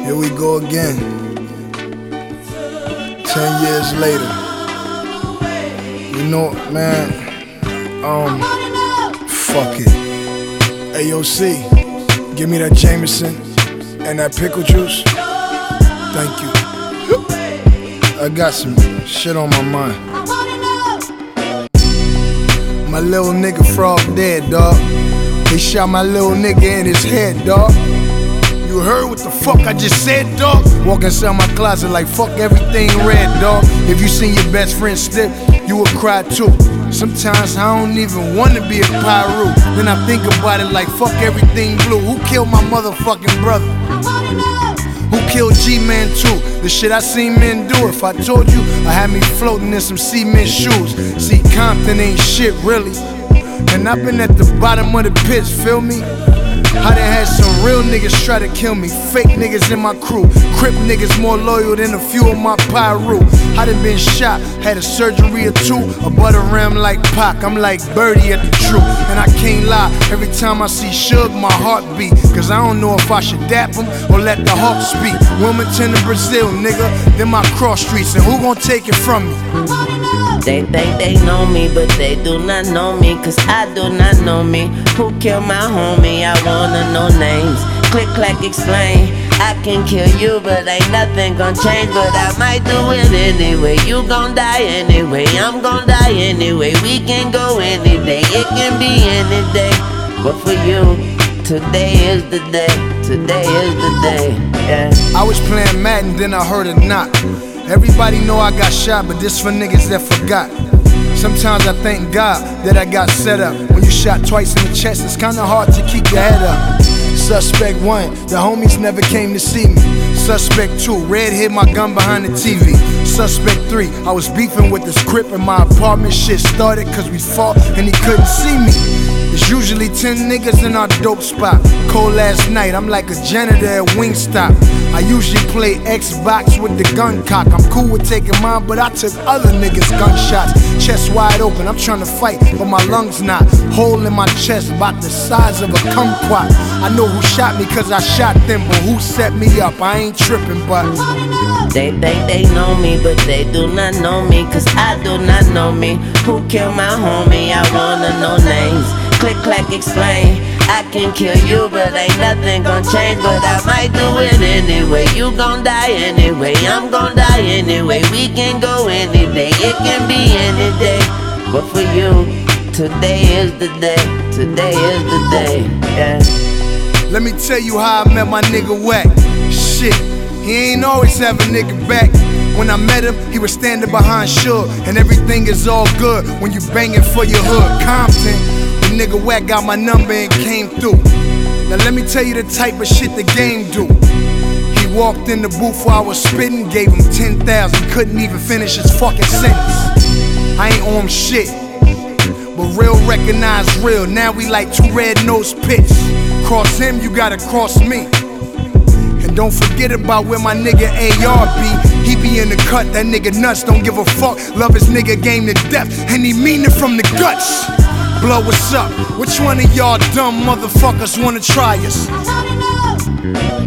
Here we go again. 10 years later. You know, man, fuck it. AOC, give me that Jameson and that pickle juice. Thank you. I got some shit on my mind. My little nigga Frog dead, dawg. They shot my little nigga in his head, dawg. You heard what the fuck I just said, dawg? Walk inside my closet like fuck everything red, dawg. If you seen your best friend slip, you would cry too. Sometimes I don't even wanna be a pyro. Then I think about it like fuck everything blue. Who killed my motherfucking brother? Who killed G-Man too? The shit I seen men do. If I told you, I had me floating in some cement shoes. See, Compton ain't shit really. And I've been at the bottom of the pits, feel me? I done had some real niggas try to kill me. Fake niggas in my crew. Crip niggas more loyal than a few of my pyro. I done been shot, had a surgery or two. A butter ram like Pac, I'm like Birdie at the truth. And I can't lie, every time I see Suge, my heart beat. Cause I don't know if I should dap him or let the Hawk speak. Wilmington and Brazil, nigga, them my cross streets. And who gon' take it from me? They think they know me, but they do not know me. Cause I do not know me. Who killed my homie? I wanna know names. Click, clack, explain. I can kill you, but ain't nothing gon' change. But I might do it anyway. You gon' die anyway. I'm gon' die anyway. We can go any day. It can be any day. But for you, today is the day. Today is the day. Yeah. I was playing Madden, then I heard a knock. Everybody know I got shot, but this for niggas that forgot. Sometimes I thank God that I got set up. When you shot twice in the chest, it's kinda hard to keep your head up. Suspect 1, the homies never came to see me. Suspect 2, red hid my gun behind the TV. Suspect 3, I was beefing with this Crip in my apartment. Shit started cause we fought and he couldn't see me. It's usually 10 niggas in our dope spot. Cold last night, I'm like a janitor at Wingstop. I usually play Xbox with the gun cock. I'm cool with taking mine, but I took other niggas' gunshots. Chest wide open, I'm trying to fight, but my lungs not. Hole in my chest, about the size of a kumquat. I know who shot me cause I shot them, but who set me up? I ain't tripping, but they think they know me, but they do not know me. Cause I do not know me. Who killed my homie? I wanna know names. Click, clack, explain. I can kill you, but ain't nothing gon' change. But I might do it anyway. You gon' die anyway. I'm gon' die anyway. We can go any day. It can be any day. But for you, today is the day. Today is the day. Yeah. Let me tell you how I met my nigga Wack. Shit, he ain't always have a nigga back. When I met him, he was standing behind Suge. And everything is all good when you banging for your hood. Compton, the nigga Wack got my number and came through. Now let me tell you the type of shit the game do. He walked in the booth while I was spitting, gave him 10,000, couldn't even finish his fucking sentence. I ain't on shit, but real recognize real. Now we like two red-nosed pits. Cross him, you gotta cross me. And don't forget about where my nigga AR be. He be in the cut, that nigga nuts, don't give a fuck. Love his nigga game to death, and he mean it from the guts. Blow, what's up? Which one of y'all dumb motherfuckers wanna try us?